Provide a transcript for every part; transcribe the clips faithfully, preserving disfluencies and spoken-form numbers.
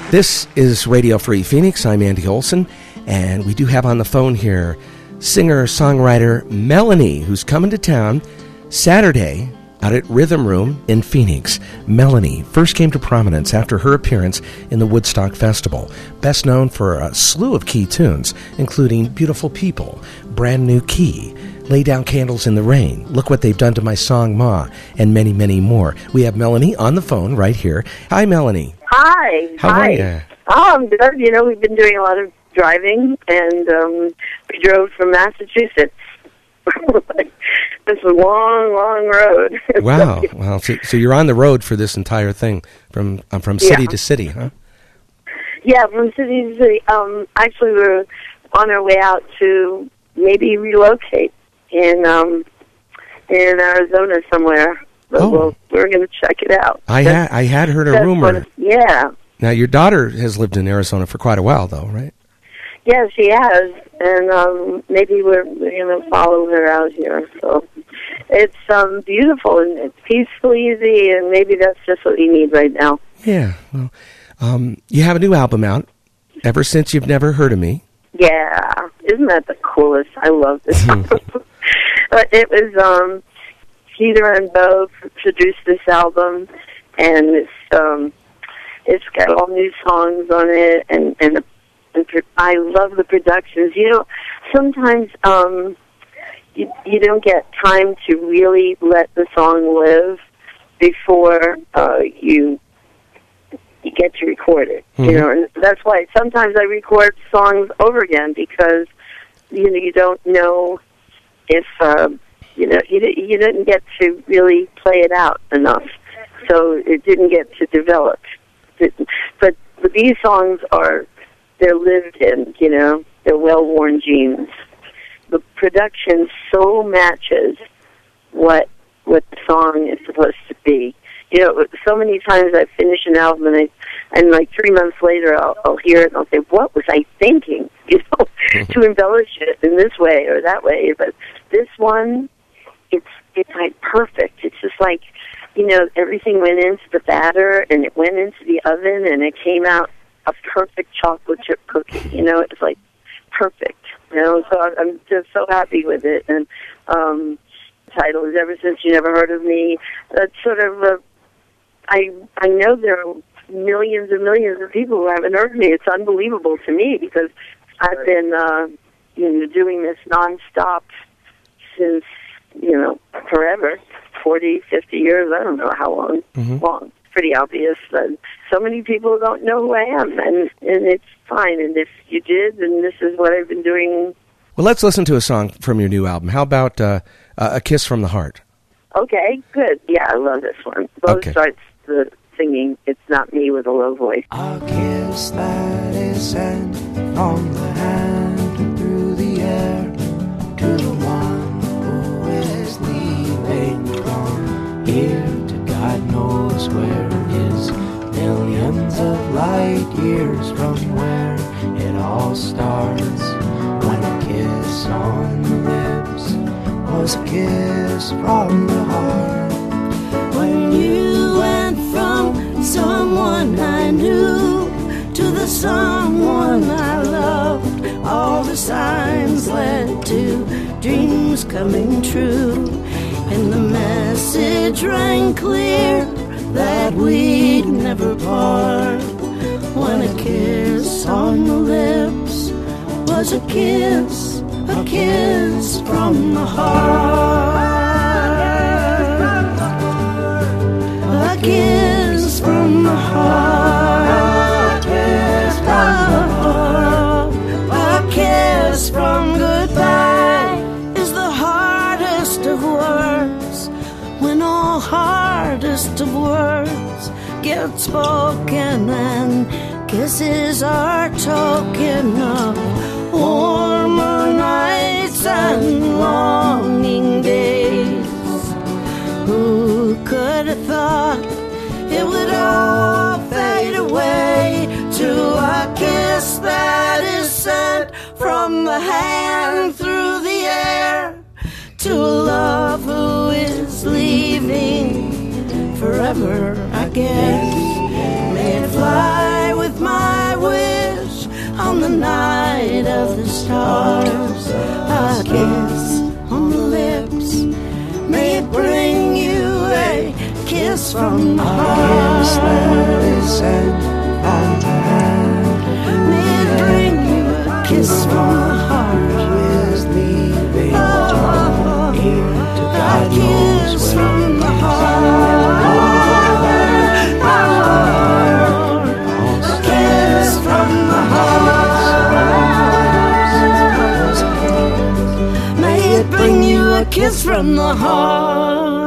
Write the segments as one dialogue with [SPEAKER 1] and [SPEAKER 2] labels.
[SPEAKER 1] This is Radio Free Phoenix. I'm Andy Olson, and we do have on the phone here singer-songwriter Melanie, who's coming to town Saturday out at Rhythm Room in Phoenix. Melanie first came to prominence after her appearance in the Woodstock Festival, best known for a slew of key tunes, including Beautiful People, Brand New Key, Lay Down Candles in the Rain, Look What They've Done to My Song Ma, and many, many more. We have Melanie on the phone right here. Hi, Melanie.
[SPEAKER 2] Hi.
[SPEAKER 1] How
[SPEAKER 2] Hi.
[SPEAKER 1] are you?
[SPEAKER 2] Oh, I'm good. You know, we've been doing a lot of driving, and um, we drove from Massachusetts. It's a long, long road.
[SPEAKER 1] Wow. Well, so, so you're on the road for this entire thing, from uh, from city
[SPEAKER 2] yeah.
[SPEAKER 1] to city, huh?
[SPEAKER 2] Yeah, from city to city. Um, actually, we're on our way out to maybe relocate in um, in Arizona somewhere. But
[SPEAKER 1] Oh.
[SPEAKER 2] we'll, we're going to check it out.
[SPEAKER 1] I had I had heard a
[SPEAKER 2] That's
[SPEAKER 1] rumor.
[SPEAKER 2] what it- yeah.
[SPEAKER 1] Now, your daughter has lived in Arizona for quite a while, though, right?
[SPEAKER 2] Yeah, she has, and um, maybe we're, we're going to follow her out here. So it's um, beautiful and it's peaceful, easy, and maybe that's just what we need right now.
[SPEAKER 1] Yeah. Well, um, you have a new album out, Ever Since You've Never Heard of Me.
[SPEAKER 2] Yeah, isn't that the coolest? I love this. But it was um, Peter and Bo produced this album, and it's um, it's got all new songs on it, and and, the, and pro- I love the productions. You know, sometimes um, you you don't get time to really let the song live before uh, you you get to record it. Mm-hmm. You know, and that's why sometimes I record songs over again because you know you don't know if uh, you know you you didn't get to really play it out enough, so it didn't get to develop. But but these songs are they're lived in. You know, they're well-worn jeans. The production so matches what what the song is supposed to be. You know, so many times I finish an album and I, and like three months later I'll, I'll hear it and I'll say, "What was I thinking?" You know, to embellish it in this way or that way. But this one, it's it's like perfect. It's just like, you know, everything went into the batter and it went into the oven and it came out a perfect chocolate chip cookie. You know, it's like perfect. You know, so I'm just so happy with it. And um, the title is Ever Since You Never Heard of Me. That's sort of a, I I know there are millions and millions of people who haven't heard of me. It's unbelievable to me because I've been uh, you know doing this nonstop since you know forever, forty, fifty years. I don't know how long.
[SPEAKER 1] Mm-hmm.
[SPEAKER 2] Long. It's pretty obvious that so many people don't know who I am, and and it's fine. And if you did, then this is what I've been doing.
[SPEAKER 1] Well, let's listen to a song from your new album. How about uh, uh, A Kiss from the Heart?
[SPEAKER 2] Okay, good. Yeah, I love this one. Bo
[SPEAKER 1] Okay.
[SPEAKER 2] starts the singing It's Not Me with a low voice.
[SPEAKER 3] A kiss that is sent from the hand through the air to the one who is leaving from here to God knows where is millions of light years from where it all starts. When a kiss on the lips was a kiss from the heart.
[SPEAKER 4] When you went from someone I knew to the someone I loved, all the signs led to dreams coming true. And the message rang clear that we'd never part. When a kiss on the lips was a kiss, a kiss from the heart. A kiss from the heart. A kiss from the heart. A kiss from goodbye is the hardest of words. When all hardest of words get spoken, and kisses are token of warmer nights and longing days. Who could have thought it would all fade away to a kiss that is sent from the hand through the air to a love who is leaving forever, I guess. May it fly with my kiss from the
[SPEAKER 3] A
[SPEAKER 4] heart.
[SPEAKER 3] kiss that is sent on the hand.
[SPEAKER 4] May it bring you a kiss from the heart.
[SPEAKER 3] Who is leaving
[SPEAKER 4] Oh,
[SPEAKER 3] here to
[SPEAKER 4] a
[SPEAKER 3] guide yours
[SPEAKER 4] kiss
[SPEAKER 3] way?
[SPEAKER 4] from the heart. A kiss from the heart. May it bring you a kiss from the heart.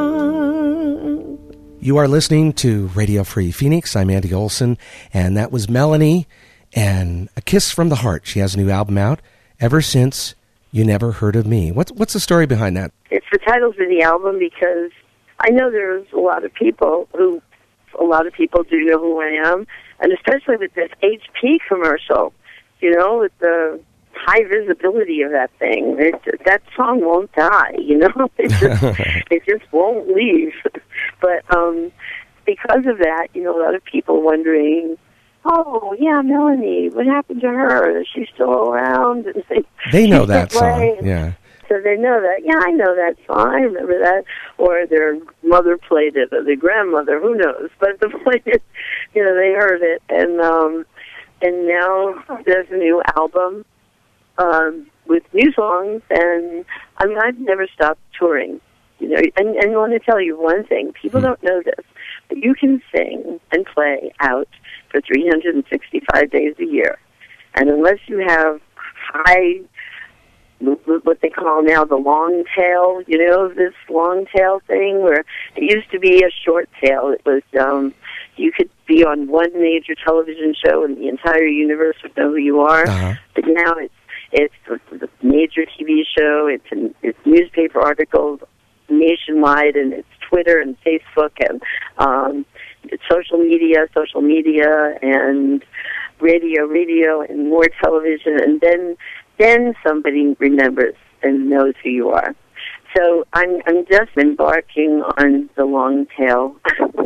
[SPEAKER 1] You are listening to Radio Free Phoenix. I'm Andy Olson, and that was Melanie and A Kiss from the Heart. She has a new album out, Ever Since You Never Heard of Me. What's, what's the story behind that?
[SPEAKER 2] It's the title for the album because I know there's a lot of people who, a lot of people do know who I am, and especially with this H P commercial, you know, with the high visibility of that thing. It, that song won't die, you know? It just, it just won't leave. But um, because of that, you know, a lot of people wondering, oh, yeah, Melanie, what happened to her? Is she still around? And they,
[SPEAKER 1] They know
[SPEAKER 2] she
[SPEAKER 1] that
[SPEAKER 2] could play.
[SPEAKER 1] song, yeah.
[SPEAKER 2] So they know that. Yeah, I know that song. I remember that. Or their mother played it, or their grandmother. Who knows? But the point is, you know, they heard it, and um, and now there's a new album um, with new songs. And I mean, I've never stopped touring. You know, and, and I want to tell you one thing: people don't know this, but you can sing and play out for three hundred sixty-five days a year, and unless you have high, what they call now the long tail, you know, this long tail thing where it used to be a short tail. It was, um, you could be on one major television show and the entire universe would know who you are.
[SPEAKER 1] Uh-huh.
[SPEAKER 2] But now it's, it's a major T V show, it's, an, it's newspaper articles nationwide, and it's Twitter and Facebook and um, it's social media, social media and radio, radio and more television, and then then somebody remembers and knows who you are. So I'm I'm just embarking on the long tail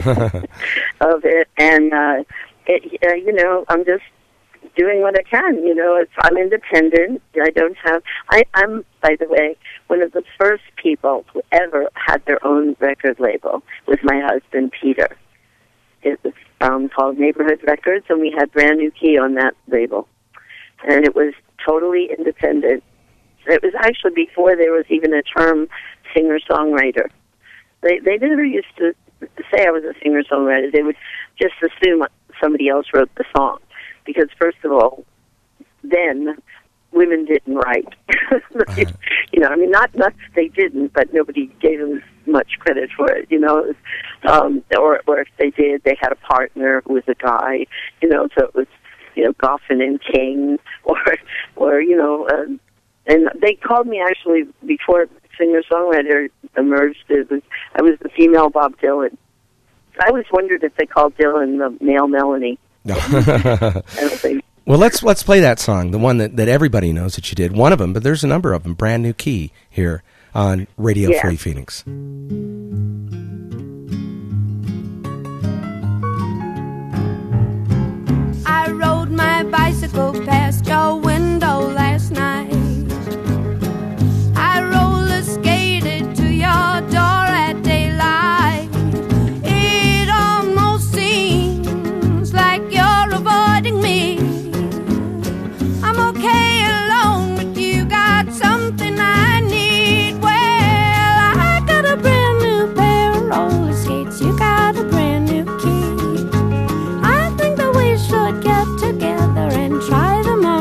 [SPEAKER 2] of it, and uh, it, uh, you know, I'm just doing what I can. You know, it's, I'm independent. I don't have. I, I'm, by the way, one of the first people who ever had their own record label was my husband Peter. It was um, called Neighborhood Records, and we had Brand New Key on that label, and it was totally independent. It was actually before there was even a term singer-songwriter. They they never used to say I was a singer-songwriter. They would just assume somebody else wrote the song. Because, first of all, then women didn't write. uh-huh. You know, I mean, not, not they didn't, but nobody gave them much credit for it, you know. Um, or, or if they did, they had a partner who was a guy, you know, so it was, you know, Goffin and King, or, or you know, uh, and they called me actually before singer-songwriter emerged. It was, I was the female Bob Dylan. I always wondered if they called Dylan the male Melanie. I don't think.
[SPEAKER 1] Well, let's let's play that song, the one that, that everybody knows that you did. One of them, but there's a number of them. Brand New Key here on Radio
[SPEAKER 2] Yeah.
[SPEAKER 1] Free Phoenix.
[SPEAKER 5] I rode my bicycle past your window last night. I roller skated to your door at daylight. It almost seems like you're avoiding me. I'm okay alone, but you got something I need. Well, I got a brand new pair of roller skates. You got a brand new key. I think that we should get together and try them on.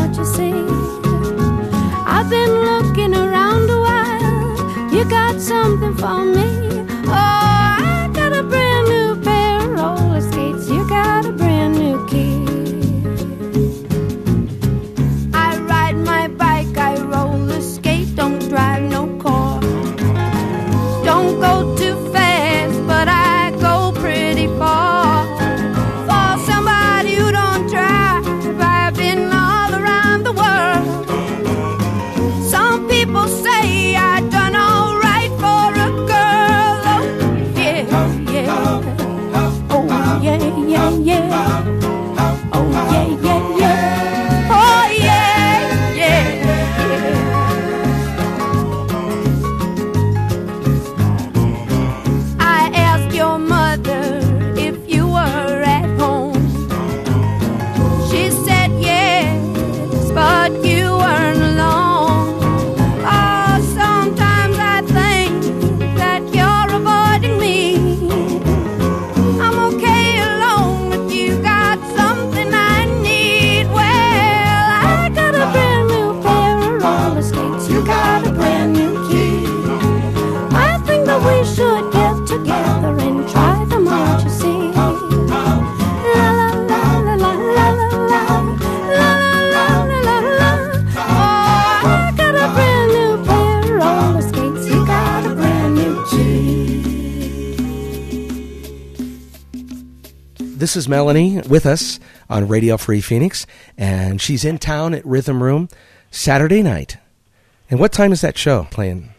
[SPEAKER 1] this is Melanie with us on Radio Free Phoenix, and she's in town at Rhythm Room Saturday night. And what time is that show playing?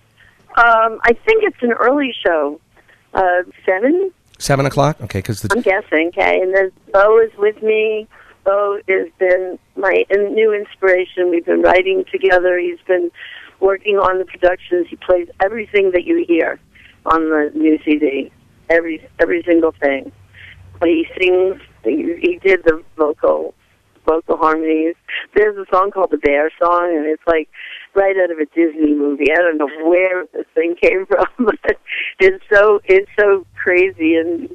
[SPEAKER 2] Um, I think it's an early show. Uh, seven?
[SPEAKER 1] Seven o'clock? Okay, because the...
[SPEAKER 2] I'm guessing, okay. And then Bo is with me. Bo has been my new inspiration. We've been writing together. He's been working on the productions. He plays everything that you hear on the new C D. Every every single thing. He sings. He, he did the vocal vocal harmonies. There's a song called the Bear Song, and it's like right out of a Disney movie. I don't know where this thing came from, but it's so it's so crazy. And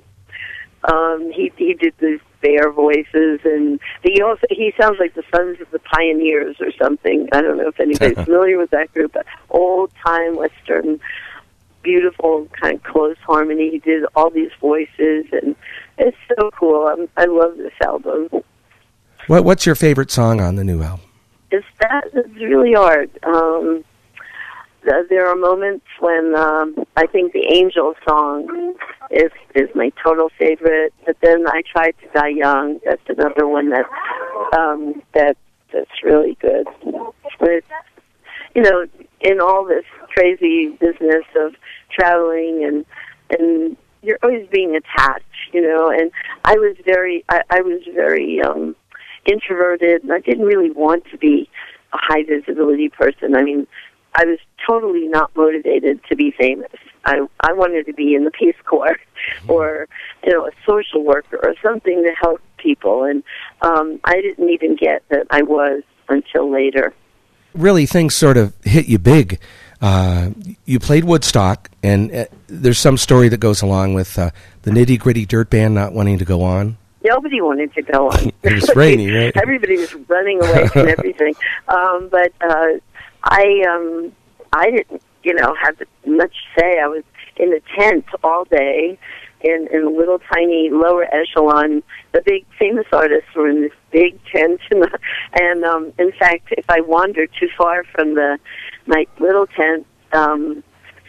[SPEAKER 2] um, he he did the bear voices, and he also he sounds like the Sons of the Pioneers or something. I don't know if anybody's familiar with that group, but old time Western. Beautiful kind of close harmony. He did all these voices, and it's so cool. I'm, I love this album.
[SPEAKER 1] What What's your favorite song on the new album?
[SPEAKER 2] It's that it's really hard. Um, th- there are moments when um, I think the Angel song is is my total favorite. But then I Tried to Die Young. That's another one that um, that that's really good. But you know, in all this crazy business of traveling and and you're always being attached, you know. And I was very, I, I was very um, introverted, and I didn't really want to be a high visibility person. I mean, I was totally not motivated to be famous. I I wanted to be in the Peace Corps, or you know, a social worker or something to help people. And um, I didn't even get that I was until later.
[SPEAKER 1] Really, things sort of hit you big. Uh, you played Woodstock, and uh, there's some story that goes along with uh, the Nitty Gritty Dirt Band not wanting to go on.
[SPEAKER 2] Nobody wanted to go on.
[SPEAKER 1] It was rainy, right?
[SPEAKER 2] Everybody was running away from everything. Um, but uh, I, um, I didn't, you know, have much to say. I was in a tent all day, in, in a little tiny lower echelon. The big famous artists were in this big tent, and, and um, in fact, if I wandered too far from the my little tent, um,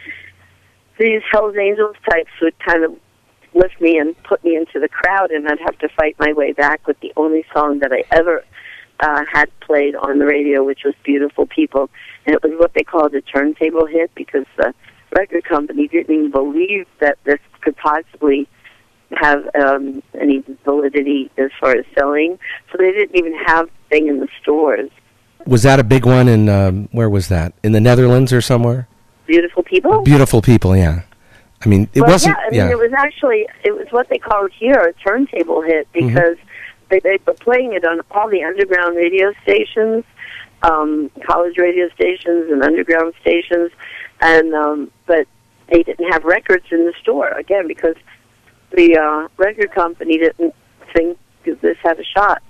[SPEAKER 2] these Hells Angels types would kind of lift me and put me into the crowd, and I'd have to fight my way back with the only song that I ever uh, had played on the radio, which was Beautiful People. And it was what they called a turntable hit, because the record company didn't even believe that this could possibly have um, any validity as far as selling. So they didn't even have the thing in the stores.
[SPEAKER 1] Was that a big one in, um, where was that? In the Netherlands or somewhere?
[SPEAKER 2] Beautiful People?
[SPEAKER 1] Beautiful People, yeah. I mean, it
[SPEAKER 2] well,
[SPEAKER 1] wasn't...
[SPEAKER 2] Yeah, I mean,
[SPEAKER 1] yeah.
[SPEAKER 2] it was actually, it was what they called here a turntable hit, because mm-hmm. they, they were playing it on all the underground radio stations, um, college radio stations and underground stations, and um, but they didn't have records in the store, again, because the uh, record company didn't think this had a shot.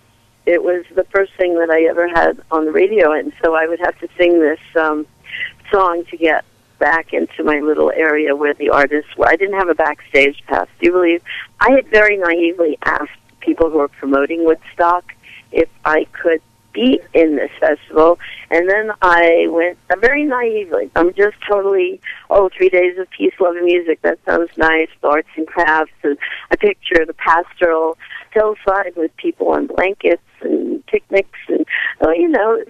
[SPEAKER 2] It was the first thing that I ever had on the radio, and so I would have to sing this um, song to get back into my little area where the artists were. I didn't have a backstage pass. Do you believe? I had very naively asked people who were promoting Woodstock if I could be in this festival, and then I went uh, very naively. I'm just totally, oh, three days of peace, love, and music. That sounds nice. The arts and crafts, and a picture of the pastoral hillside with people on blankets and picnics, and uh, you know,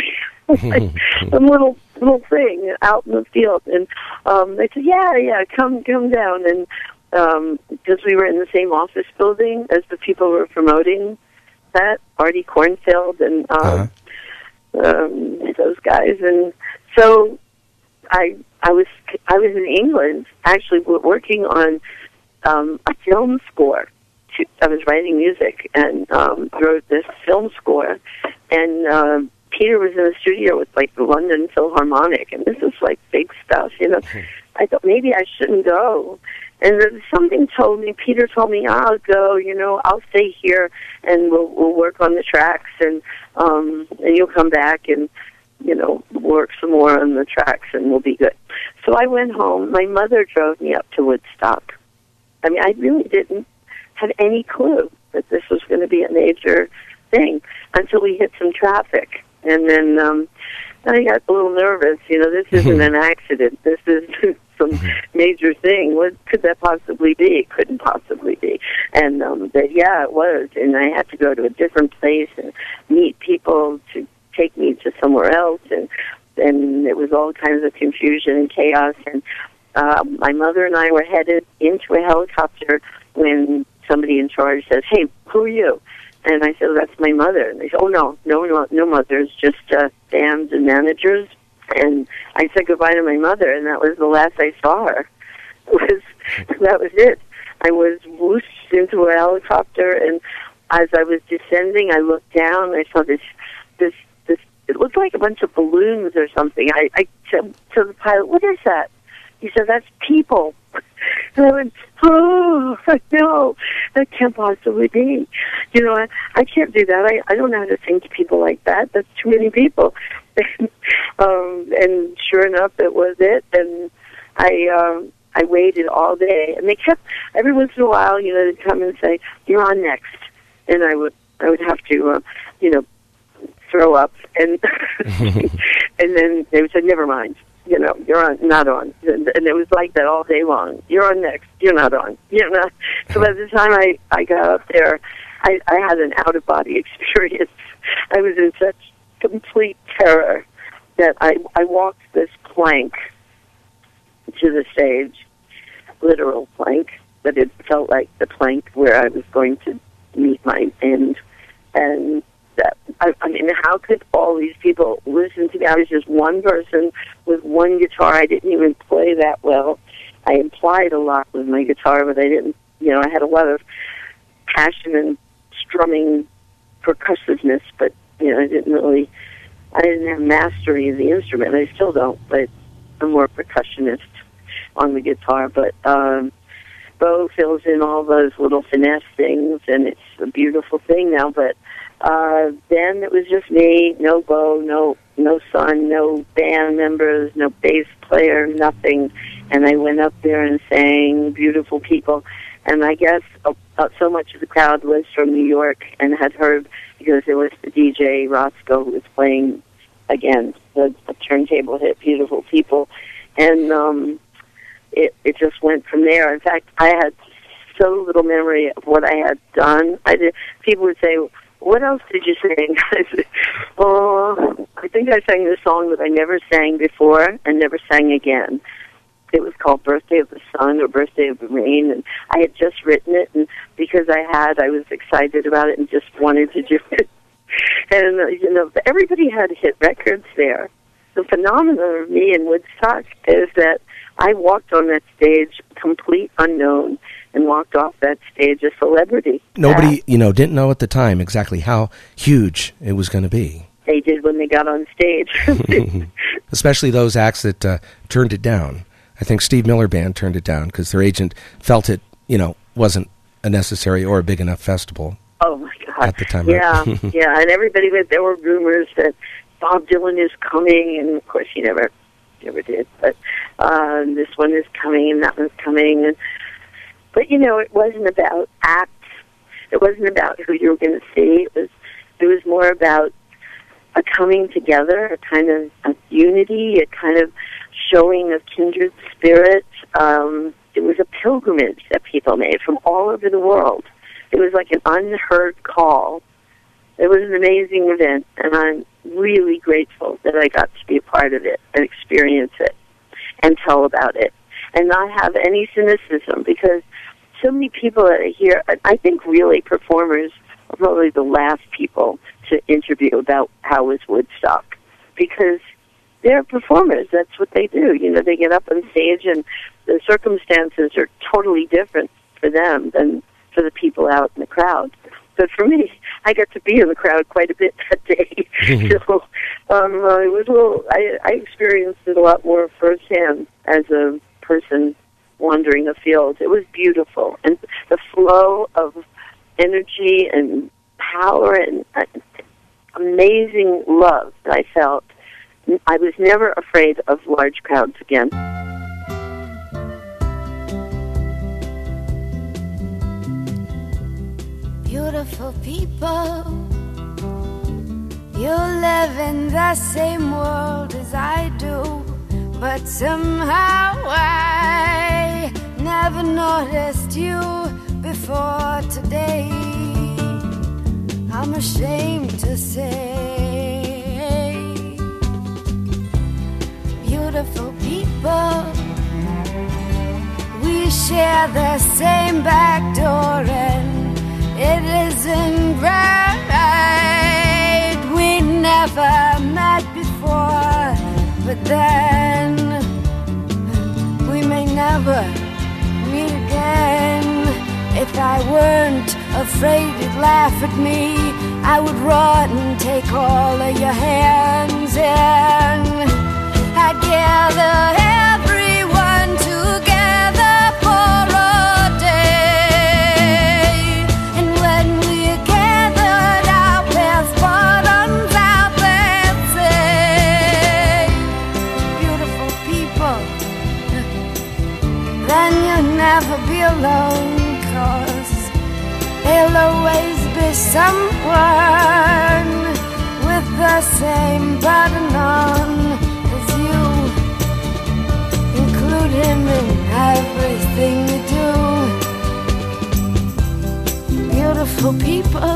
[SPEAKER 2] like a little little thing out in the field. And um, they said, yeah, yeah, come come down. And um, because we were in the same office building as the people who were promoting that, Artie Cornfield and um, uh-huh. um, those guys. And so I I was I was in England actually working on um, a film score. To, I was writing music and um, wrote this film score, and uh, Peter was in the studio with like the London Philharmonic, and this is like big stuff, you know. I thought maybe I shouldn't go. And then something told me, Peter told me, I'll go, you know, I'll stay here and we'll we'll work on the tracks, and um and you'll come back and, you know, work some more on the tracks and we'll be good. So I went home. My mother drove me up to Woodstock. I mean, I really didn't have any clue that this was going to be a major thing until we hit some traffic. And then um I got a little nervous, you know, this isn't an accident. This is some major thing. What could that possibly be? It couldn't possibly be. And um, but yeah, it was. And I had to go to a different place and meet people to take me to somewhere else, and and it was all kinds of confusion and chaos. And uh, my mother and I were headed into a helicopter when somebody in charge says, "Hey, who are you?" And I said, well, "That's my mother." And they said, "Oh no, no, no, no mothers, just uh, bands and managers." And I said goodbye to my mother, and that was the last I saw her. It was that was it. I was whooshed into a helicopter, and as I was descending, I looked down. I saw this, this, this. It looked like a bunch of balloons or something. I, I said to the pilot, "What is that?" He said, "That's people." And I went, "Oh, no, that can't possibly be. You know, I, I can't do that. I, I don't know how to think to people like that. That's too many people." um, and sure enough, it was it. And I um, I waited all day. And they kept, every once in a while, you know, they'd come and say, "You're on next." And I would, I would have to, uh, you know, throw up. And, and then they would say, "Never mind. You know, you're on, not on." And, and it was like that all day long. "You're on next. You're not on. You're not." So by the time I, I got up there, I, I had an out-of-body experience. I was in such complete terror that I, I walked this plank to the stage, literal plank, but it felt like the plank where I was going to meet my end. And that, I, I mean, how could all these people listen to me? I was just one person with one guitar. I didn't even play that well. I implied a lot with my guitar, but I didn't, you know, I had a lot of passion and strumming percussiveness, but, you know, I didn't really, I didn't have mastery of the instrument. I still don't, but I'm more percussionist on the guitar. But um, Bo fills in all those little finesse things, and it's a beautiful thing now, but Uh, then it was just me, no Bo, no no son, no band members, no bass player, nothing. And I went up there and sang Beautiful People. And I guess uh, uh, so much of the crowd was from New York and had heard, because it was the D J Roscoe who was playing, again, the, the turntable hit Beautiful People. And um, it, it just went from there. In fact, I had so little memory of what I had done. I did, people would say, "What else did you sing?" I said, "Oh, I think I sang this song that I never sang before and never sang again." It was called Birthday of the Sun or Birthday of the Rain, and I had just written it, and because I had, I was excited about it and just wanted to do it. And, uh, you know, everybody had hit records there. The phenomenon of me in Woodstock is that I walked on that stage complete unknown and walked off that stage a celebrity.
[SPEAKER 1] Nobody,
[SPEAKER 2] uh,
[SPEAKER 1] you know, didn't know at the time exactly how huge it was going to be.
[SPEAKER 2] They did when they got on stage.
[SPEAKER 1] Especially those acts that uh, turned it down. I think Steve Miller Band turned it down because their agent felt it, you know, wasn't a necessary or a big enough festival.
[SPEAKER 2] Oh, my God.
[SPEAKER 1] At the time.
[SPEAKER 2] Yeah, yeah, and everybody, there were rumors that Bob Dylan is coming, and of course he never, never did. But uh, this one is coming, and that one's coming, and but, you know, it wasn't about acts. It wasn't about who you were going to see. It was it was more about a coming together, a kind of a unity, a kind of showing of kindred spirit. Um, it was a pilgrimage that people made from all over the world. It was like an unheard call. It was an amazing event, and I'm really grateful that I got to be a part of it and experience it and tell about it and not have any cynicism, because so many people that I hear, I think really performers are probably the last people to interview about how was Woodstock, because they're performers. That's what they do. You know, they get up on stage and the circumstances are totally different for them than for the people out in the crowd. But for me, I got to be in the crowd quite a bit that day. so um, uh, it was a little, I, I experienced it a lot more firsthand as a person wandering the field. It was beautiful, and the flow of energy and power and uh, amazing love that I felt. I was never afraid of large crowds again.
[SPEAKER 5] Beautiful people, you live in the same world as I do,
[SPEAKER 4] but somehow I never noticed you before today. I'm ashamed to say, beautiful people, we share the same back door, and it isn't right. We never met before, but then we may never meet again. If I weren't afraid you'd laugh at me, I would run and take all of your hands, and I'd gather everyone together for a day. And when we're gathered, I'll pass bottoms out and say, beautiful people, then you'll never be alone. There'll always be someone with the same button on as you. Include him in everything you do. Beautiful people,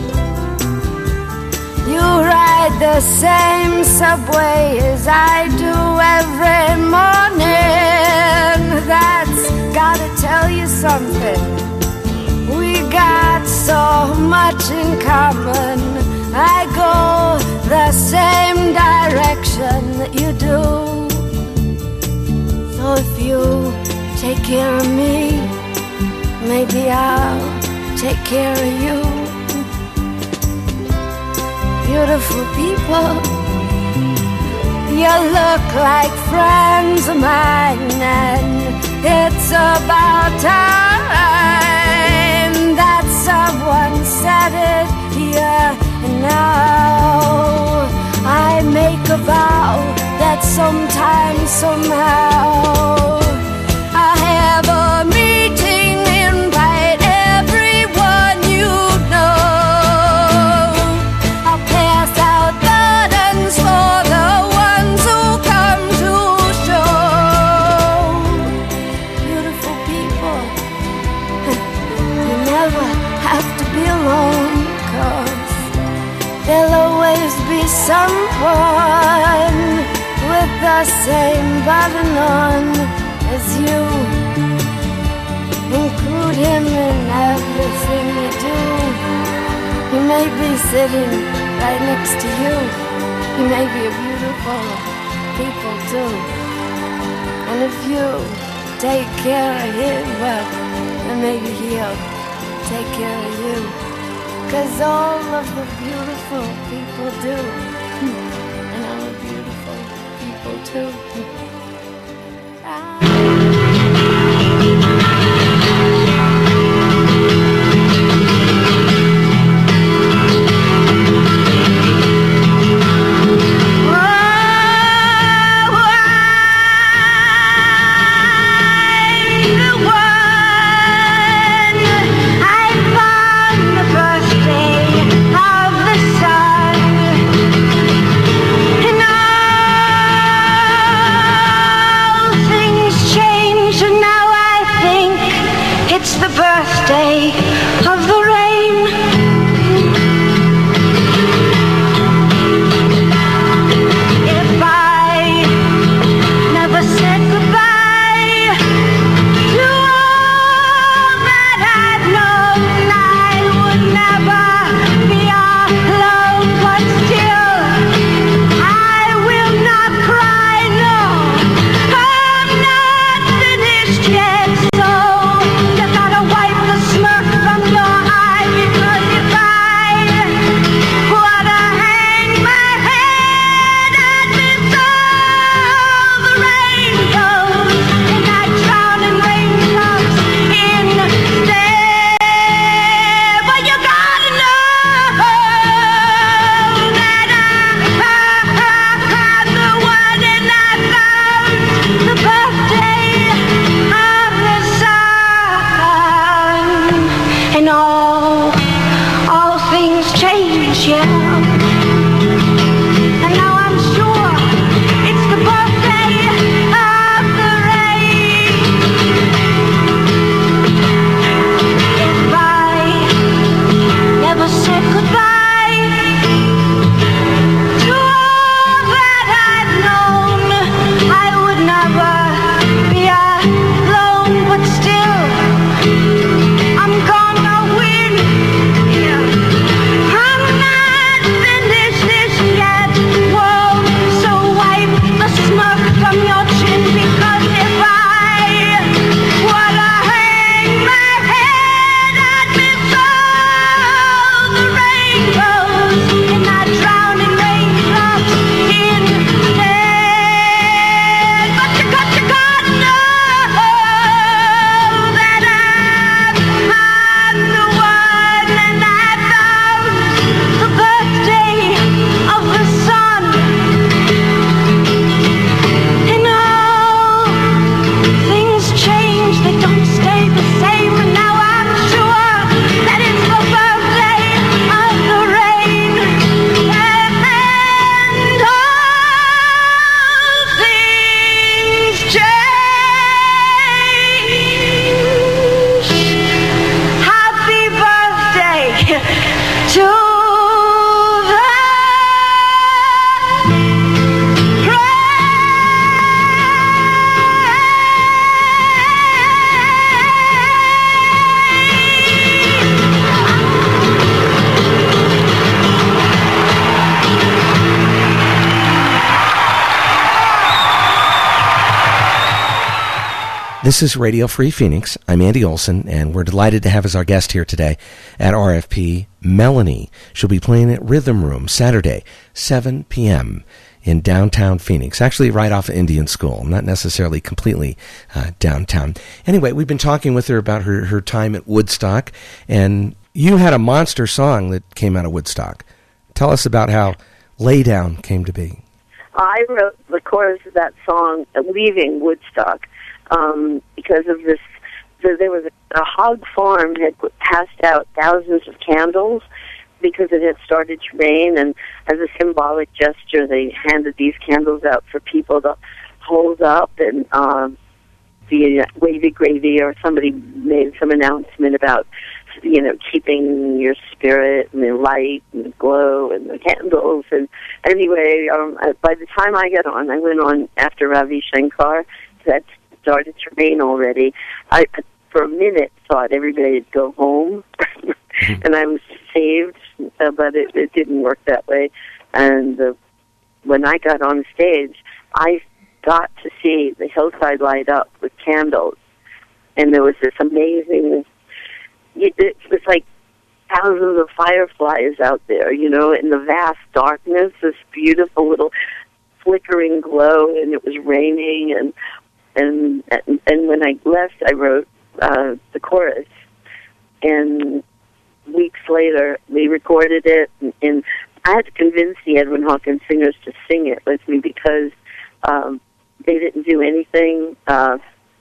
[SPEAKER 4] you ride the same subway as I do every morning. That's gotta tell you something. We got so much in common. I go the same direction that you do. So if you take care of me, maybe I'll take care of you. Beautiful people, you look like friends of mine, and it's about time that someone said it here and now. I make a vow that sometime, somehow, I'll have a meeting, invite everyone you know. I'll pass out buttons for the ones who come to show. Beautiful people, you never have to be alone, 'cause there'll always be someone with the same button on as you. Include him in everything you do. He may be sitting right next to you. He may be a beautiful people too. And if you take care of him, well, then maybe he'll take care of you. 'Cause all of the beautiful people do. And I'm a beautiful people too. Of the rain, if I never said goodbye to all that I've known, I would never be alone. But still, I will not cry. No, I'm not finished yet. So you gotta wipe the smirk from your eye, because if I were to hang my head, I'd miss all the rainbows, and I'd drown in raindrops instead. But you gotta know that I'm the one, and I found the birthday of the sun. And all, all things change, yeah. And now I'm sure it's the birthday
[SPEAKER 1] This is Radio Free Phoenix. I'm Andy Olson, and we're delighted to have as our guest here today at R F P, Melanie. She'll be playing at Rhythm Room Saturday, seven p.m. in downtown Phoenix, actually right off of Indian School, not necessarily completely uh, downtown. Anyway, we've been talking with her about her, her time at Woodstock, and you had a monster song that came out of Woodstock. Tell us about how Lay Down came to be.
[SPEAKER 2] I wrote the chorus of that song leaving Woodstock um, because of this. So there was a, a hog farm had passed out thousands of candles because it had started to rain, and as a symbolic gesture, they handed these candles out for people to hold up and um, the wavy gravy, or somebody made some announcement about, you know, keeping your spirit and the light and the glow and the candles. And anyway, um, by the time I got on, I went on after Ravi Shankar. That started to rain already. I, for a minute, thought everybody would go home, and I was saved, uh, but it, it didn't work that way. And uh, when I got on stage, I got to see the hillside light up with candles, and there was this amazing, it was like thousands of fireflies out there, you know, in the vast darkness, this beautiful little flickering glow, and it was raining, and and and, and when I left, I wrote uh, the chorus, and weeks later, we recorded it, and, and I had to convince the Edwin Hawkins singers to sing it with me because um, they didn't do anything uh,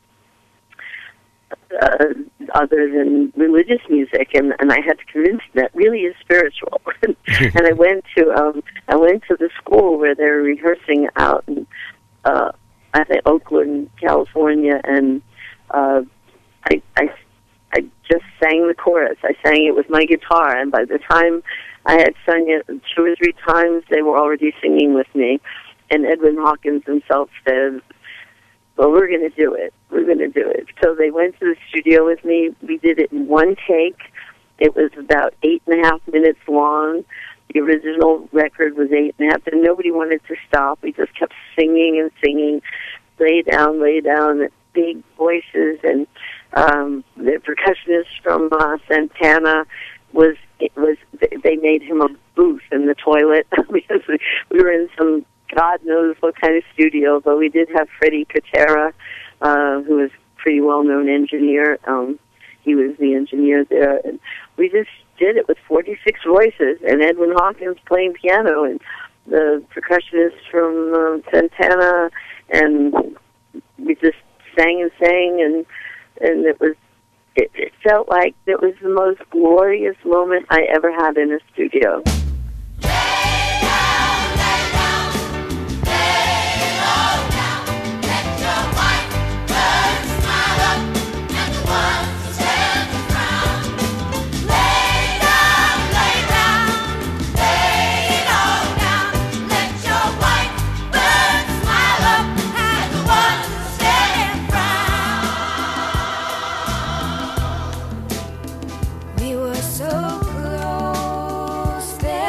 [SPEAKER 2] uh, other than religious music, and, and I had to convince them that really is spiritual. And I went to um, I went to the school where they were rehearsing out in uh, I think Oakland, California, and uh, I, I I just sang the chorus. I sang it with my guitar, and by the time I had sung it two or three times, they were already singing with me. And Edwin Hawkins himself said, well, we're going to do it. We're going to do it. So they went to the studio with me. We did it in one take. It was about eight and a half minutes long. The original record was eight and a half, and nobody wanted to stop. We just kept singing and singing, lay down, lay down, big voices, and um, the percussionist from uh, Santana was, it was, they made him a booth in the toilet because we, we were in some God knows what kind of studio, but we did have Freddie Patera, uh, who was a pretty well-known engineer. Um, he was the engineer there, and we just did it with forty-six voices, and Edwin Hawkins playing piano, and the percussionist from um, Santana, and we just sang and sang, and and it was, it, it felt like it was the most glorious moment I ever had in a studio.
[SPEAKER 5] We were so close there.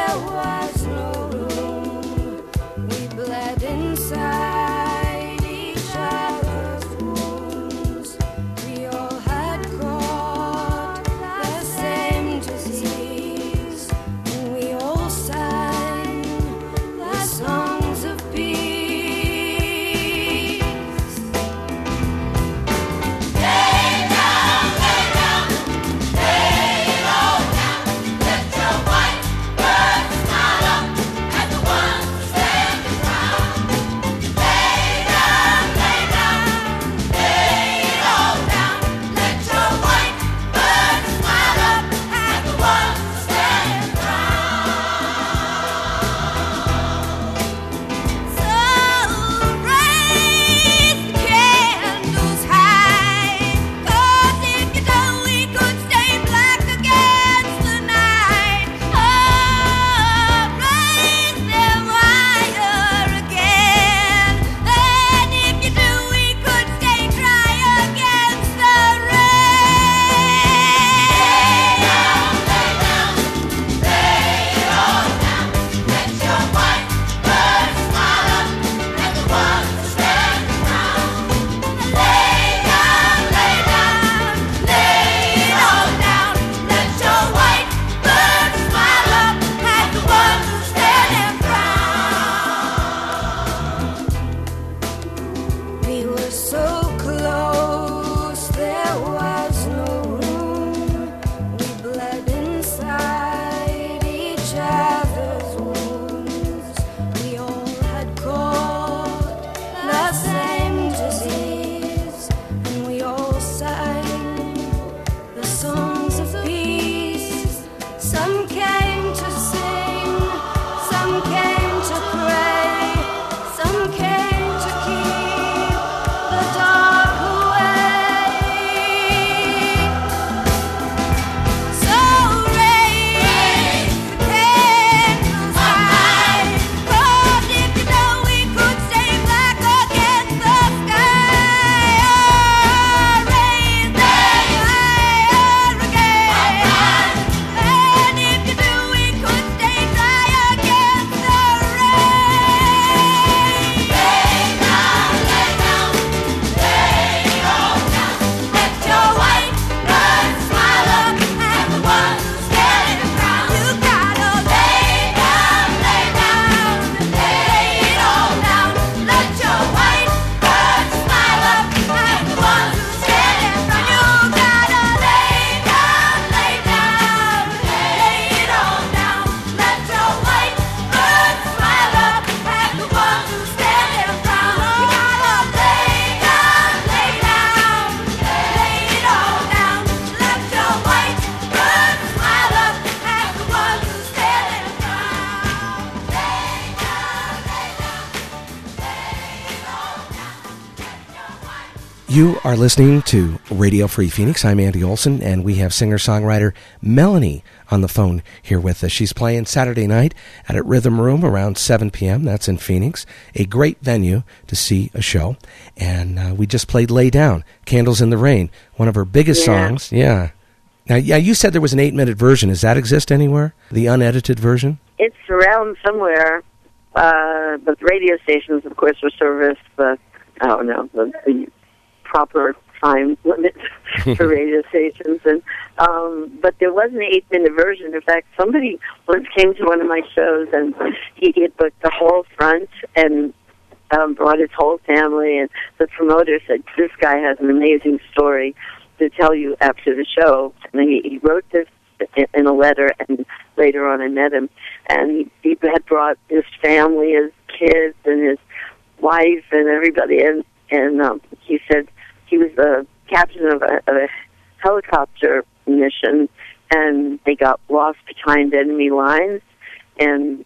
[SPEAKER 1] You are listening to Radio Free Phoenix. I'm Andy Olson, and we have singer-songwriter Melanie on the phone here with us. She's playing Saturday night at a Rhythm Room around seven p.m. That's in Phoenix, a great venue to see a show. And uh, we just played Lay Down, Candles in the Rain, one of her biggest
[SPEAKER 2] Yeah.
[SPEAKER 1] songs. Yeah. Now, yeah, you said there was an eight-minute version. Does that exist anywhere, the unedited version?
[SPEAKER 2] It's around somewhere, uh, but radio stations, of course, were serviced the, I don't know, the, the proper time limit for radio stations. And um, but there was an eight-minute version. In fact, somebody once came to one of my shows, and he had booked the whole front and um, brought his whole family, and the promoter said, this guy has an amazing story to tell you after the show. And he, he wrote this in a letter, and later on I met him, and he, he had brought his family, his kids, and his wife, and everybody, and, and um, he said he was the captain of a, of a helicopter mission, and they got lost behind enemy lines, and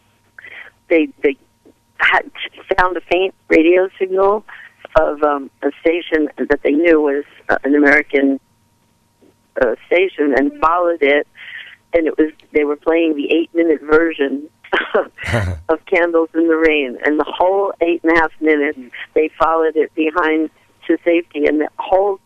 [SPEAKER 2] they they had found a faint radio signal of um, a station that they knew was uh, an American uh, station, and followed it, and it was they were playing the eight-minute version of Candles in the Rain, and the whole eight and a half minutes they followed it behind to safety, and the whole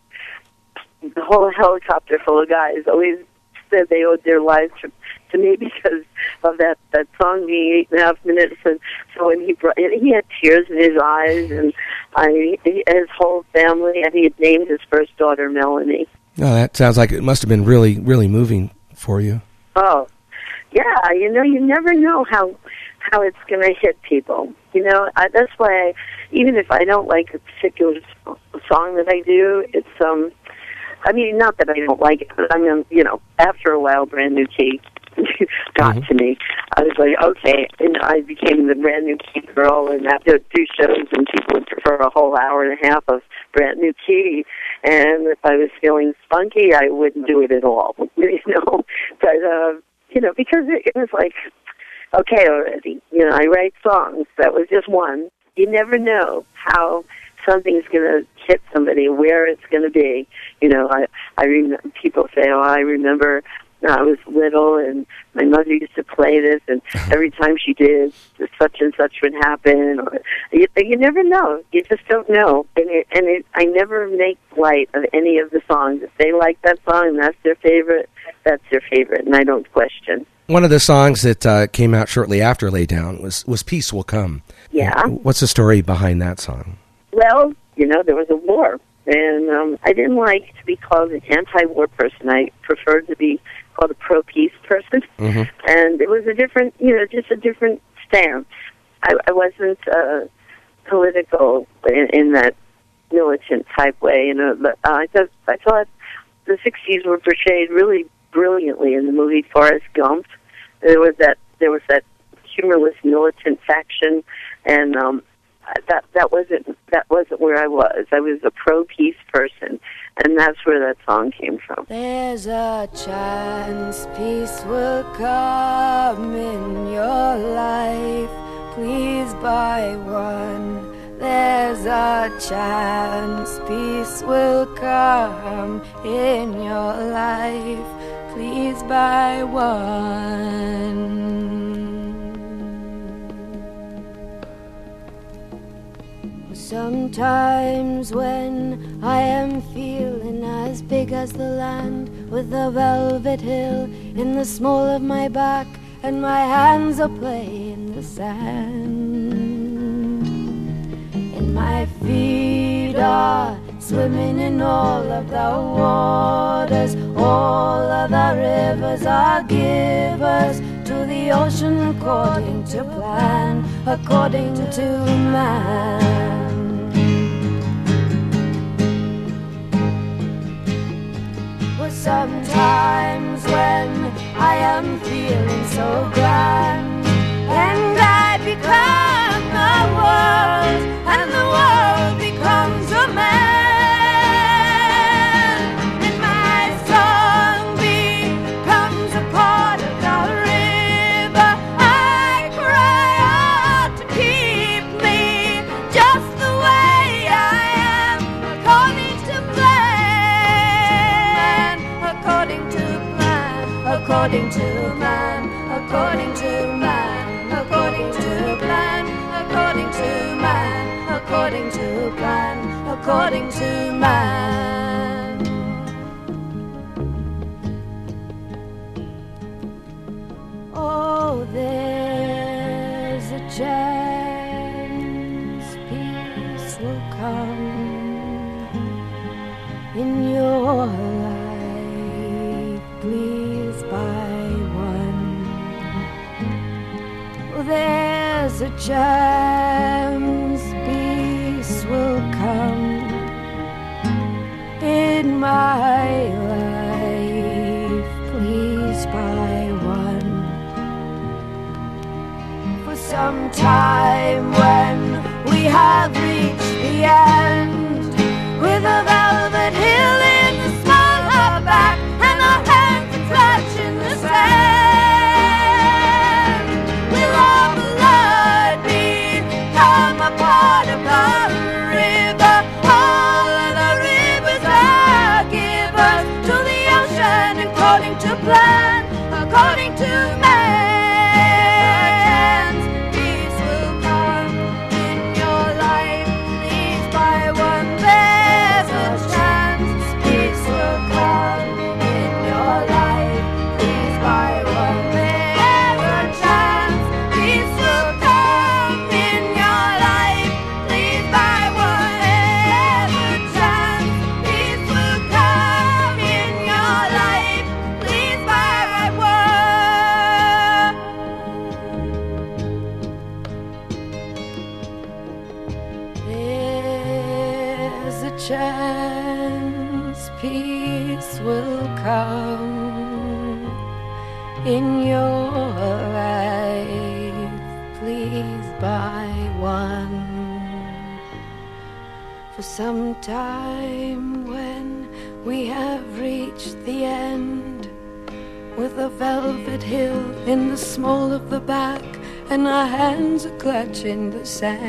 [SPEAKER 2] the whole helicopter full of guys always said they owed their lives to, to me because of that that song being eight and a half minutes. And so when he brought, he had tears in his eyes, and I he, his whole family, and he had named his first daughter Melanie.
[SPEAKER 1] Oh, that sounds like it must have been really, really moving for you.
[SPEAKER 2] Oh, yeah. You know, you never know how how it's going to hit people. You know, I, that's why I, even if I don't like a particular song that I do, it's um. I mean, not that I don't like it, but I mean, you know, after a while, Brand New Key got mm-hmm. to me. I was like, okay, and I became the Brand New Key girl, and after two shows, and people would prefer a whole hour and a half of Brand New Key, and if I was feeling spunky, I wouldn't do it at all, you know, but, uh, you know, because it, it was like, okay, already, you know, I write songs, that was just one. You never know how something's going to hit somebody, where it's going to be. You know, I, I remember, people say, oh, I remember when I was little and my mother used to play this, and every time she did, such and such would happen. Or you, you never know. You just don't know. And, it, and it, I never make light of any of the songs. If they like that song and that's their favorite, that's their favorite, and I don't question.
[SPEAKER 1] One of the songs that uh, came out shortly after Lay Down was, was Peace Will Come.
[SPEAKER 2] Yeah.
[SPEAKER 1] What's the story behind that song?
[SPEAKER 2] Well, you know, there was a war, and um, I didn't like to be called an anti-war person. I preferred to be called a pro-peace person, mm-hmm. and it was a different, you know, just a different stance. I, I wasn't uh, political in, in that militant type way, you know, but uh, I thought I thought the sixties were portrayed really brilliantly in the movie Forrest Gump. There was that there was that humorless militant faction, and um, that that wasn't that wasn't where I was. I was a pro-peace person, and that's where that song came from.
[SPEAKER 4] There's a chance peace will come in your life. Please buy one. There's a chance peace will come in your life. Please buy one. Sometimes when I am feeling as big as the land, with a velvet hill in the small of my back, and my hands are playing the sand, and my feet are swimming in all of the waters, all of the rivers are givers to the ocean according to plan, according to man. Sometimes when I am feeling so grand, and I become the world, and the world becomes a man, and my song becomes a part of the river, I cry out to keep me just the way I am, 'cause according to plan, according to man. Oh, there's a chance peace will come in your life, please by one. Oh, there's a chance peace will come in my life, please by one. For some time when we have reached the end, with a velvet hill in the small of our back and our hands clutching the sand, will our blood become a part of the river? All of the rivers are givers to the ocean, according to plan, according to man. Peace will come in your life, please by one. There's a chance peace will come in your life, please by one. There's a chance peace will come in your life, please by one. There's a chance peace will come in your life, please by one. There's a chance peace will come in your life, please by one. For some time when we have reached the end, with a velvet hill in the small of the back and our hands are clutching the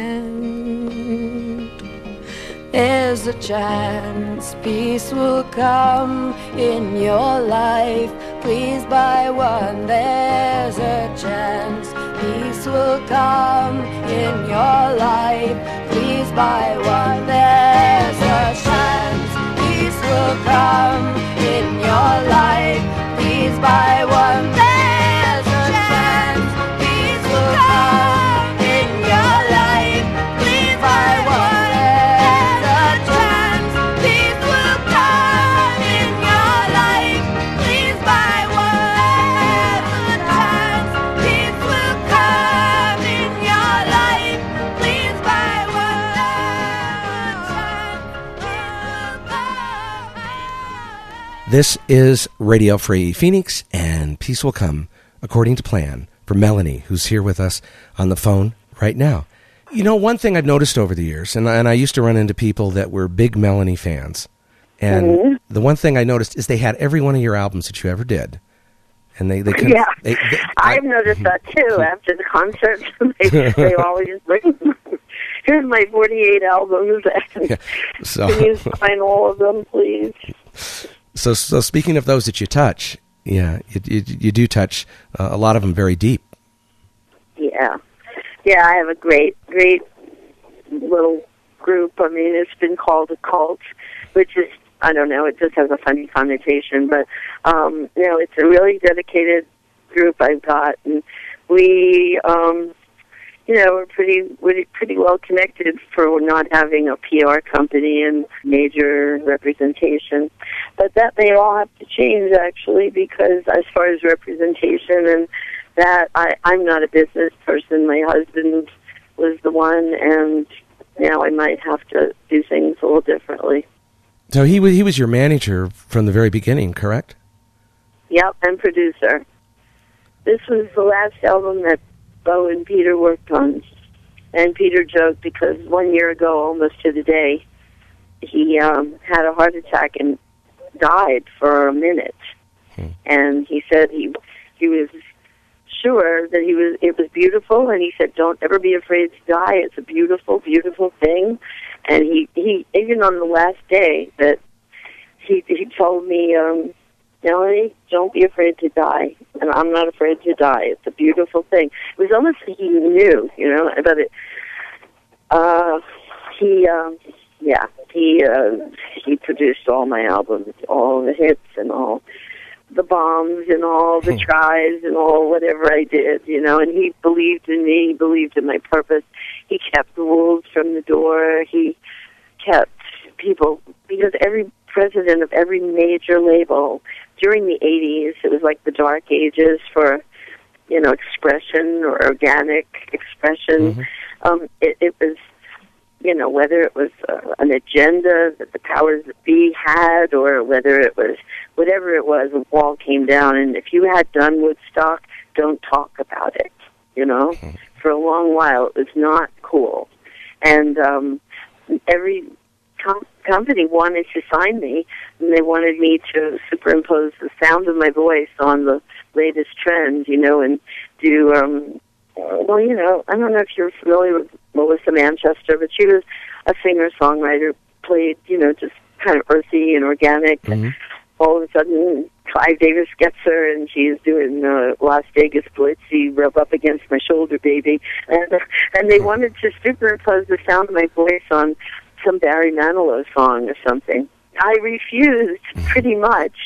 [SPEAKER 4] sand, there's a chance peace will come in your life, please by one. There's a chance peace will come in your life, please by one. There's a chance peace will come in your life, please by one. There's a chance peace will come in your life, please by one. There's a chance peace will come in your life, please by one. There's a chance peace will come in your life, please by one. There's a chance peace will come.
[SPEAKER 1] This is Radio Free Phoenix, and peace will come according to plan for Melanie, who's here with us on the phone right now. You know, one thing I've noticed over the years, and, and I used to run into people that were big Melanie fans, and
[SPEAKER 2] Mhm.
[SPEAKER 1] the one thing I noticed is they had every one of your albums that you ever did. And they, they couldn't...
[SPEAKER 2] Yeah,
[SPEAKER 1] they, they,
[SPEAKER 2] I've noticed that too. After the concerts, they, they always bring, here's my forty-eight albums, and
[SPEAKER 1] Yeah, so-
[SPEAKER 2] can you sign all of them, please?
[SPEAKER 1] So, so speaking of those that you touch, yeah, you, you, you do touch uh, a lot of them very deep.
[SPEAKER 2] Yeah. Yeah, I have a great, great little group. I mean, it's been called a cult, which is, I don't know, it just has a funny connotation, but, um, you know, it's a really dedicated group I've got, and we, um, you know, we're pretty, we're pretty well connected for not having a P R company and major representation. But that may all have to change, actually, because as far as representation and that, I, I'm not a business person. My husband was the one, and now I might have to do things a little differently.
[SPEAKER 1] So he was, he was your manager from the very beginning, correct?
[SPEAKER 2] Yep, and producer. This was the last album that Bo and Peter worked on. And Peter joked because one year ago, almost to the day, he um, had a heart attack and died for a minute. Hmm. And he said he he was sure that he was it was beautiful, and he said, "Don't ever be afraid to die. It's a beautiful, beautiful thing." And he, he even on the last day that he he told me, um, Melanie, don't be afraid to die. And I'm not afraid to die. It's a beautiful thing. It was almost like he knew, you know, but it, uh, he, um, yeah, he uh, he produced all my albums, all the hits and all the bombs and all the tries and all whatever I did, you know, and he believed in me, he believed in my purpose. He kept the wolves from the door. He kept people, because every president of every major label during the eighties, it was like the dark ages for, you know, expression or organic expression. Mm-hmm. Um, it, it was, you know, whether it was uh, an agenda that the powers that be had, or whether it was whatever it was, a wall came down, and if you had done Woodstock, don't talk about it, you know? Mm-hmm. For a long while, it was not cool. And um, every com- company wanted to sign me, and they wanted me to superimpose the sound of my voice on the latest trends, you know, and do, um, well, you know, I don't know if you're familiar with Melissa Manchester, but she was a singer-songwriter, played, you know, just kind of earthy and organic. Mm-hmm. All of a sudden, Clive Davis gets her, and she's doing uh, Las Vegas Blitzy, Rub Up Against My Shoulder, Baby. And, and they wanted to superimpose the sound of my voice on some Barry Manilow song or something. I refused, pretty much.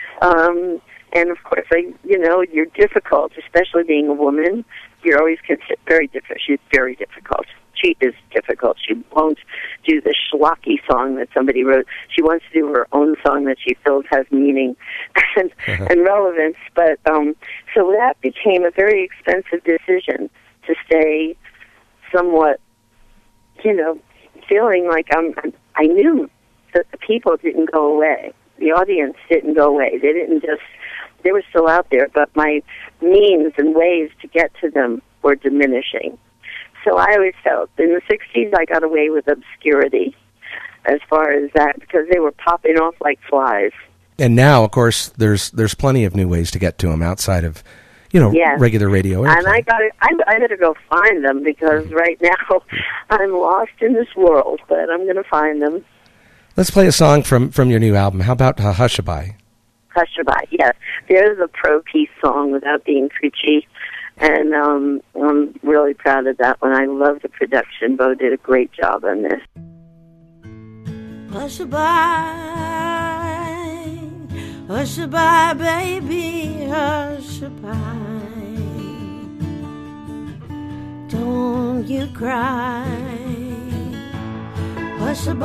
[SPEAKER 2] Um, and, of course, I, you know, you're difficult, especially being a woman. You're always considered very difficult. She's very difficult. She is difficult. She won't do the schlocky song that somebody wrote. She wants to do her own song that she feels has meaning and, and relevance. But um, so that became a very expensive decision to stay somewhat, you know, feeling like I'm, I knew that the people didn't go away. The audience didn't go away. They didn't just, they were still out there, but my means and ways to get to them were diminishing. So I always felt in the sixties I got away with obscurity as far as that, because they were popping off like flies.
[SPEAKER 1] And now, of course, there's there's plenty of new ways to get to them outside of, you know, yes. regular radio airplay.
[SPEAKER 2] And I got I I better go find them, because mm-hmm. right now I'm lost in this world, but I'm going to find them.
[SPEAKER 1] Let's play a song from, from your new album. How about uh, Hushabye?
[SPEAKER 2] Hushabye, yes. There's a pro-peace song without being preachy. And um, I'm really proud of that one. I love the production. Bo did a great job on this.
[SPEAKER 4] Hushabye, hushabye, baby, hushabye. Don't you cry. Hushabye,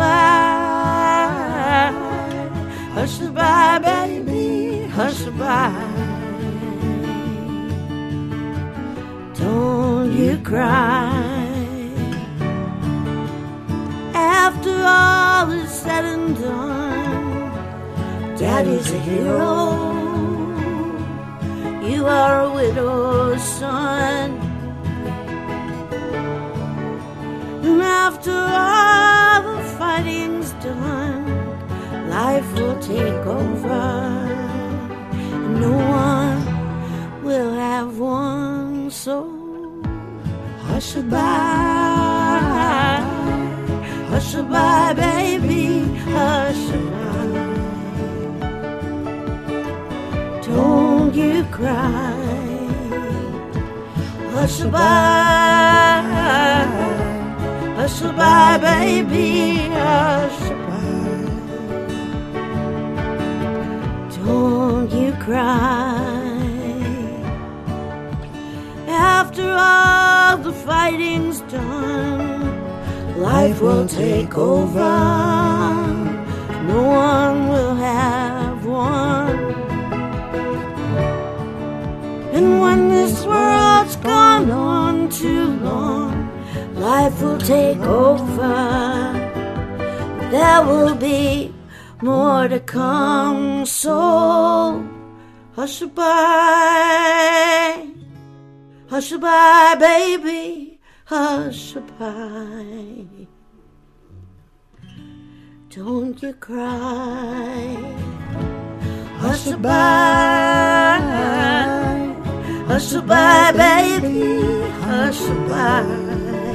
[SPEAKER 4] hushabye, baby, hushabye. Don't you cry. After all is said and done, Daddy's a hero. You are a widow's son. And after all the fighting's done, life will take over. No one will have one. So hushabye, hushabye, baby, hushabye. Don't you cry. Hushabye, hushabye, baby, hushabye. Don't you cry. After all the fighting's done, life will take over. No one will have one. And when this world's gone on too long, life will take over. There will be more to come. So hushabye, hushabye, baby, hushabye. Don't you cry. Hushabye, hushabye, baby, hushabye.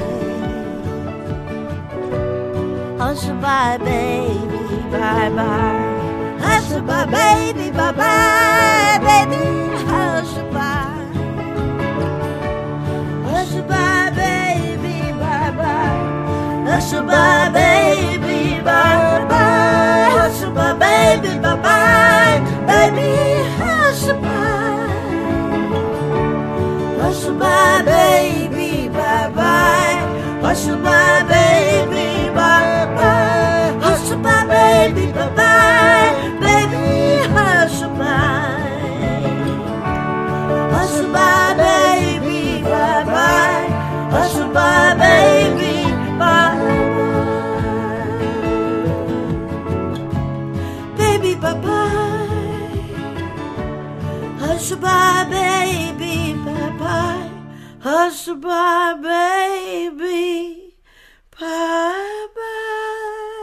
[SPEAKER 4] Hushabye, baby, bye-bye. Hushabye, baby, bye-bye, baby, hushabye. Hushabye, baby, bye-bye. Hushabye, Hush-a-bye, baby, bye-bye.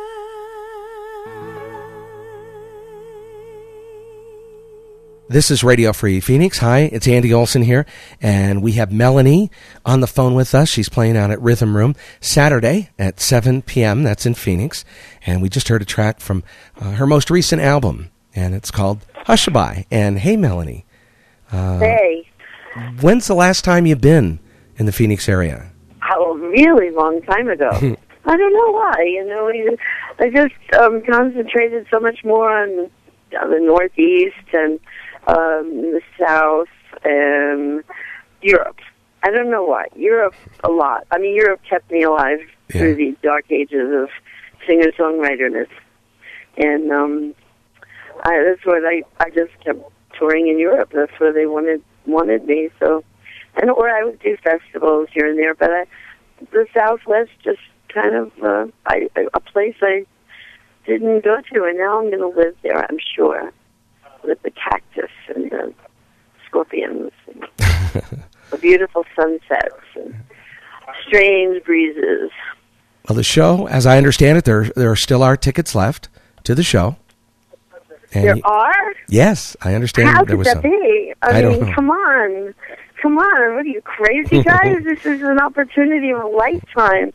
[SPEAKER 1] This is Radio Free Phoenix. Hi, it's Andy Olson here, and we have Melanie on the phone with us. She's playing out at Rhythm Room Saturday at seven p.m. That's in Phoenix, and we just heard a track from uh, her most recent album, and it's called Hush-a-bye. And hey, Melanie. Uh,
[SPEAKER 2] Hey.
[SPEAKER 1] When's the last time you've been in the Phoenix area?
[SPEAKER 2] Oh, a really long time ago. I don't know why. You know, I I just um, concentrated so much more on, on the Northeast and um, the South and Europe. I don't know why. Europe, a lot. I mean, Europe kept me alive
[SPEAKER 1] Yeah.
[SPEAKER 2] through the dark ages of singer-songwriterness. And um, I, that's what I, I just kept touring in Europe. That's where they wanted wanted me. So, and or I would do festivals here and there. But I, the Southwest just kind of uh, I, a place I didn't go to, and now I'm going to live there. I'm sure, with the cactus and the scorpions, and the beautiful sunsets and strange breezes.
[SPEAKER 1] Well, the show, as I understand it, there there still are tickets left to the show. And
[SPEAKER 2] There
[SPEAKER 1] you-
[SPEAKER 2] are?
[SPEAKER 1] Yes, I understand
[SPEAKER 2] How
[SPEAKER 1] there
[SPEAKER 2] could
[SPEAKER 1] was
[SPEAKER 2] that
[SPEAKER 1] some.
[SPEAKER 2] be? I,
[SPEAKER 1] I don't
[SPEAKER 2] mean,
[SPEAKER 1] know.
[SPEAKER 2] come on. Come on. What are you, crazy guys? This is an opportunity of a lifetime.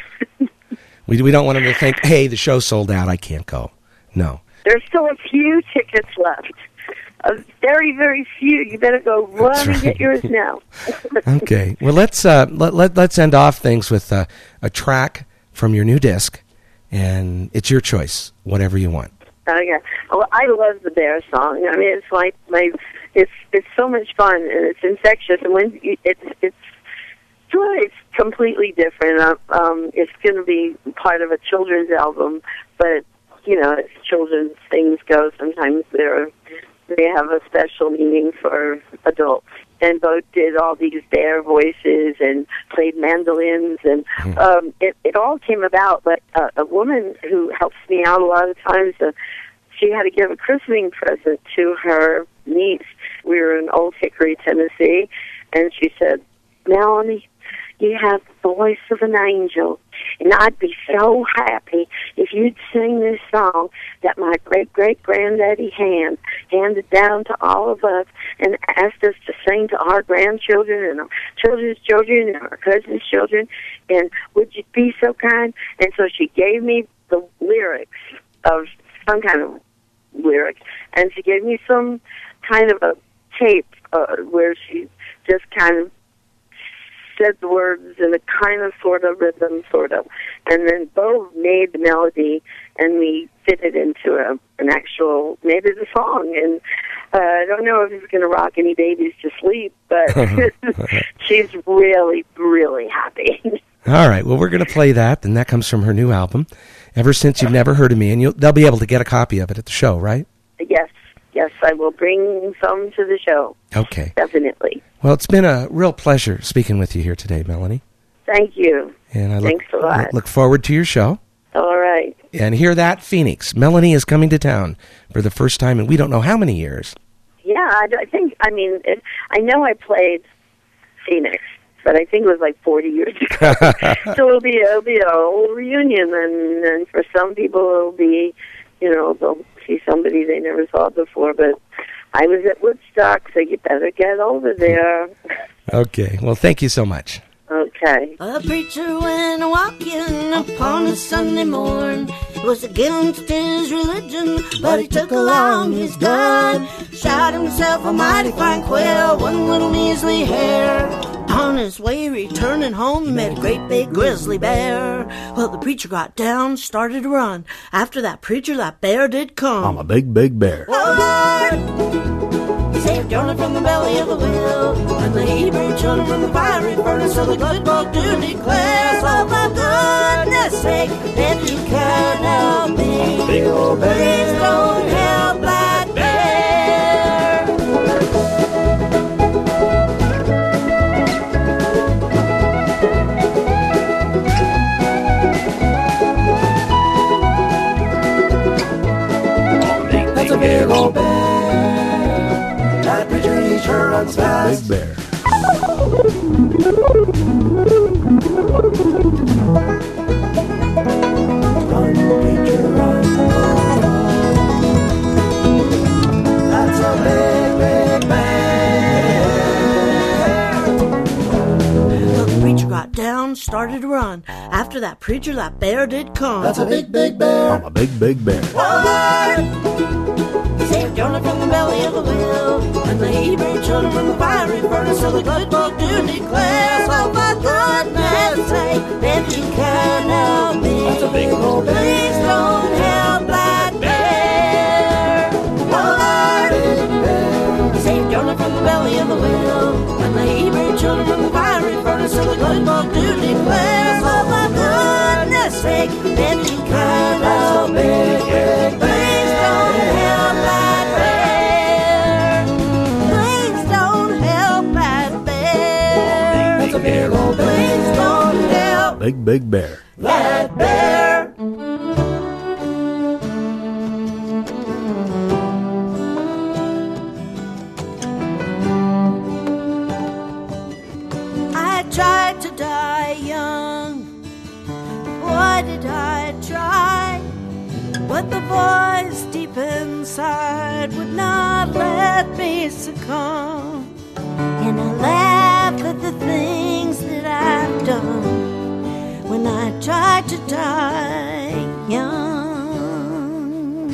[SPEAKER 1] We we don't want them to think, hey, the show's sold out, I can't go. No.
[SPEAKER 2] There's still a few tickets left. A very, very few. You better go run
[SPEAKER 1] That's
[SPEAKER 2] and get
[SPEAKER 1] right.
[SPEAKER 2] yours now.
[SPEAKER 1] Okay. Well, let's uh, let, let let's end off things with uh, a track from your new disc, and it's your choice, whatever you want.
[SPEAKER 2] Okay. Well, I love the Bear song. I mean, it's like my, it's it's so much fun and it's infectious. And when you, it's it's it's completely different. Um, um, it's going to be part of a children's album, but you know, as children's things go, sometimes they're they have a special meaning for adults. And Bo did all these bear voices and played mandolins, and um, it, it all came about. But uh, a woman who helps me out a lot of times, uh, she had to give a christening present to her niece. We were in Old Hickory, Tennessee, and she said, "Melanie, you have the voice of an angel, and I'd be so happy if you'd sing this song that my great-great-granddaddy hand handed down to all of us and asked us to sing to our grandchildren and our children's children and our cousins' children, and would you be so kind?" And so she gave me the lyrics of some kind of lyric, and she gave me some kind of a tape uh, where she just kind of said the words in a kind of sort of rhythm, sort of. And then Bo made the melody, and we fit it into a, an actual, made it a song. And uh, I don't know if it's going to rock any babies to sleep, but she's really, really happy.
[SPEAKER 1] All right. Well, we're going to play that, and that comes from her new album, Ever Since You've Never Heard of Me, and you'll, they'll be able to get a copy of it at the show, right?
[SPEAKER 2] Yes, yes, I will bring some to the show.
[SPEAKER 1] Okay.
[SPEAKER 2] Definitely.
[SPEAKER 1] Well, it's been a real pleasure speaking with you here today, Melanie.
[SPEAKER 2] Thank you.
[SPEAKER 1] And I
[SPEAKER 2] Thanks
[SPEAKER 1] look,
[SPEAKER 2] a lot.
[SPEAKER 1] look forward to your show.
[SPEAKER 2] All right.
[SPEAKER 1] And hear that, Phoenix. Melanie is coming to town for the first time in we don't know how many years.
[SPEAKER 2] Yeah, I, I think, I mean, it, I know I played Phoenix, but I think it was like forty years ago. So it'll be, it'll be a whole reunion, and, and for some people it'll be, you know, they'll see somebody they never saw before, but I was at Woodstock, so you better get over there.
[SPEAKER 1] Okay. Well, thank you so much.
[SPEAKER 2] Okay.
[SPEAKER 4] A preacher went a-walking upon a Sunday morn. It was against his religion, but he took along his gun. Shot himself a mighty fine quail, one little measly hare. On his way returning home, he met a great big grizzly bear. Well, the preacher got down, started to run. After that preacher, that bear did come.
[SPEAKER 6] I'm a big, big bear.
[SPEAKER 4] Oh, Lord, saved Jonah from the belly of the whale, and the Hebrew children from the fiery furnace. So the good book do declare, so for goodness sake, if you can help me,
[SPEAKER 6] Big old bear.
[SPEAKER 4] please don't help that bear.
[SPEAKER 6] That's a big old bear. That preacher, he sure runs fast. Big bear.
[SPEAKER 4] got down, started to run. After that preacher, that bear did come.
[SPEAKER 6] That's a big, big bear. I'm a big, big bear.
[SPEAKER 4] Lord, save Jonah from the belly of the whale, and the Hebrew children from the fiery furnace. So the good book do declare. So for goodness sake, if you can help me,
[SPEAKER 6] That's a big old bear.
[SPEAKER 4] please don't help that bear. Lord, save Jonah from the belly of the whale, and the Hebrew children from the fiery furnace. So the good book do declare. So for goodness sake, if you can help me, please don't help that bear. Please don't help that bear.
[SPEAKER 6] That's a big old bear.
[SPEAKER 4] Please don't help
[SPEAKER 6] Big, big bear.
[SPEAKER 4] that bear. I tried to die young. Why did I try? But the voice deep inside would not let me succumb. And I laugh at the things that I've done when I tried to die young.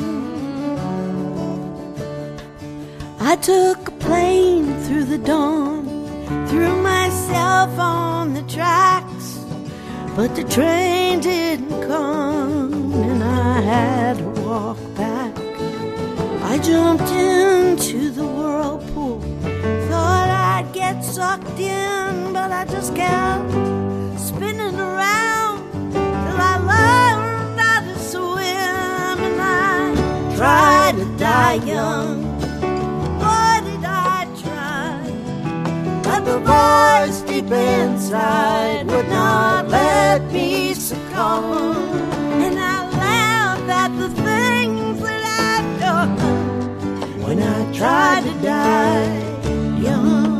[SPEAKER 4] I took a plane through the dawn, threw myself on the tracks, but the train didn't come and I had to walk back. I jumped into the whirlpool, thought I'd get sucked in, but I just kept spinning around till I learned how to swim. And I tried to die young. Boy, did I try, but the voice deep inside would not let me succumb. And I laughed at the things that I've done when I tried to die young.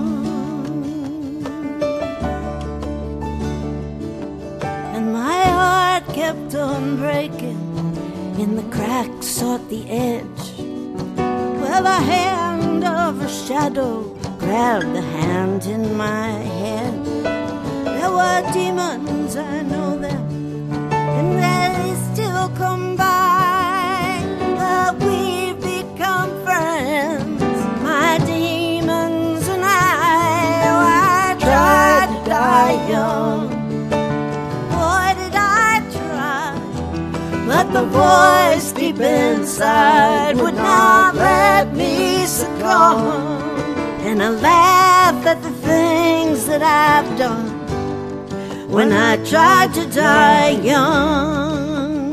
[SPEAKER 4] And my heart kept on breaking, and the cracks sought the edge. Well, the hand of a shadow grabbed the hand in my head. There were demons, I know them, and they still come by, but we've become friends, my demons and I. Oh, I tried to die young. Boy, did I try, but the voice deep inside would not let me succumb. And I laugh at the things that I've done when I tried to die young.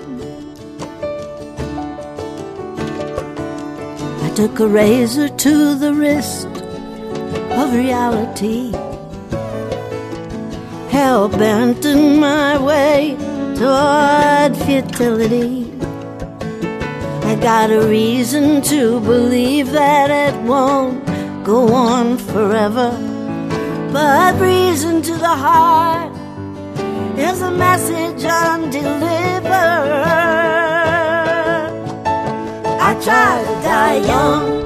[SPEAKER 4] I took a razor to the wrist of reality, hell-bent in my way toward futility. I got a reason to believe that it won't go on forever, but reason to the heart is a message undelivered. I try to die young.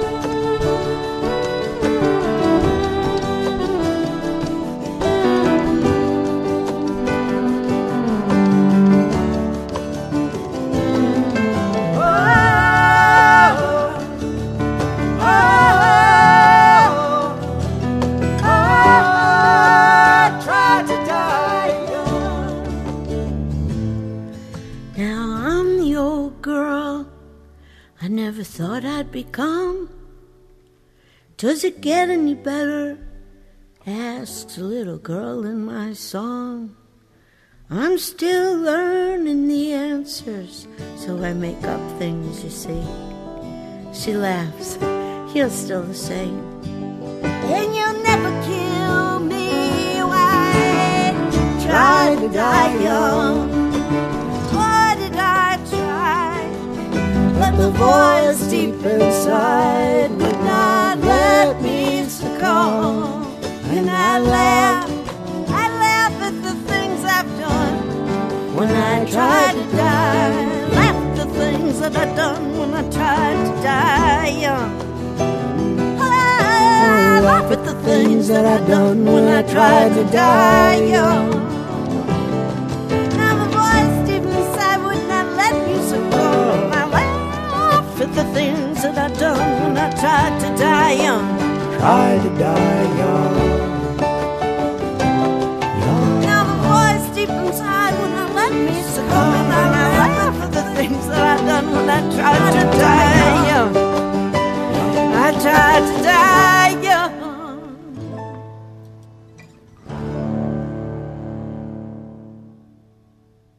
[SPEAKER 4] I never thought I'd become. Does it get any better? Asks a little girl in my song. I'm still learning the answers, so I make up things, you see. She laughs. You're still the same. And you'll never kill me. Why try to die young? Why did I try? But the voice deep inside would not let me succumb. And I laugh, I laugh at the things I've done when I tried to die. Laugh at the things that I've done when I tried to die young. Ah, I laugh at the things that I done when I tried to die young. Now the voice deep inside would not let me succumb. I laugh at the things that I done when I tried to die young.
[SPEAKER 3] Tried to die young.